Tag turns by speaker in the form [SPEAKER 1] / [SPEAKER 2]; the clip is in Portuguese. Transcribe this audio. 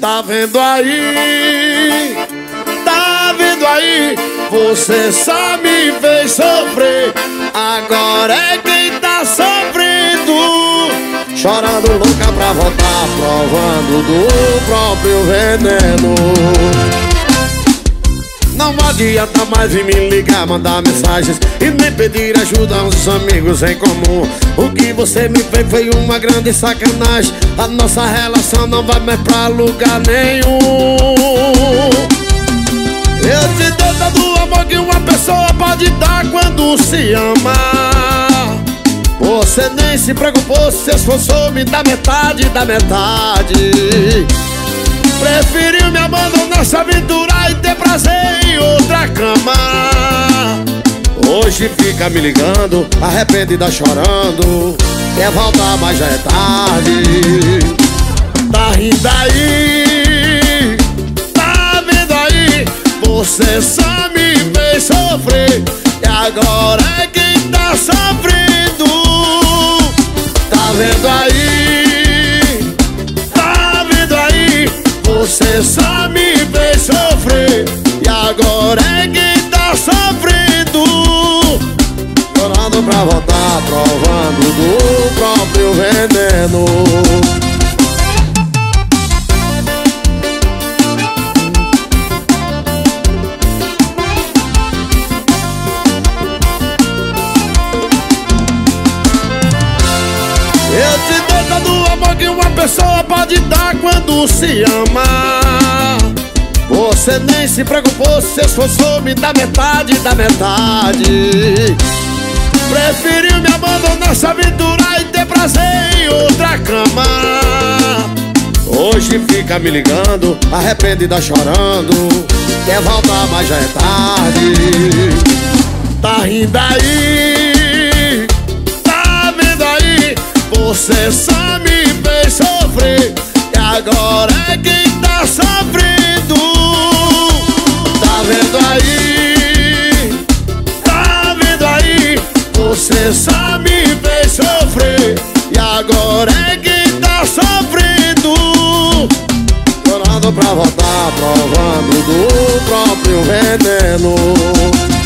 [SPEAKER 1] Tá vendo aí? Tá vendo aí? Você só me fez sofrer. Agora é quem tá sofrendo, chorando louca pra voltar, provando do próprio veneno. Não adianta mais vir me ligar, mandar mensagens e nem pedir ajuda aos amigos em comum. O que você me fez foi uma grande sacanagem. A nossa relação não vai mais pra lugar nenhum. Eu te dou todo o amor que uma pessoa pode dar quando se ama. Você nem se preocupou, se esforçou, me dá metade da metade. Preferiu me abandonar, se aventurar e ter prazer em outra cama. Hoje fica me ligando, arrependida chorando, quer voltar mas já é tarde. Tá rindo aí? Tá vendo aí? Você só me fez sofrer e agora é quem tá sofrendo. Tá vendo aí? Tá vendo aí? Você só me fez sofrer e agora é quem tá sofrendo, chorando pra voltar, provando do próprio veneno. Eu te dou todo o amor que uma pessoa pode dar quando se ama. Você nem se preocupou, se esforçou, me dá metade da metade. Preferiu me abandonar, se aventurar e ter prazer em outra cama. Hoje fica me ligando, arrependida chorando, quer voltar mas já é tarde. Tá rindo aí? Tá vendo aí? Você só me fez sofrer e agora é quem tá sofrendo. Tá vendo aí? Tá vendo aí? Você só me fez sofrer e agora é quem tá sofrendo, chorando pra voltar, provando do próprio veneno.